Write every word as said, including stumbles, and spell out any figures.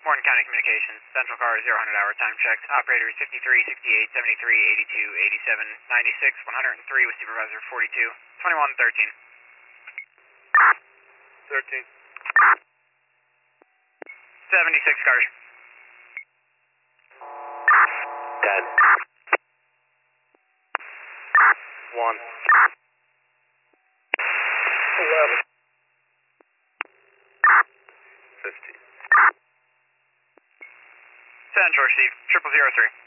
Morton County Communications, Central Car zero hundred hour time check. Operators fifty-three, sixty-eight, seventy-three, eighty-two, eighty-seven, ninety-six, one hundred three with Supervisor forty-two, twenty-one, thirteen. thirteen. seventy-six cars. ten. one. eleven. fifteen. Central, Steve, triple zero three.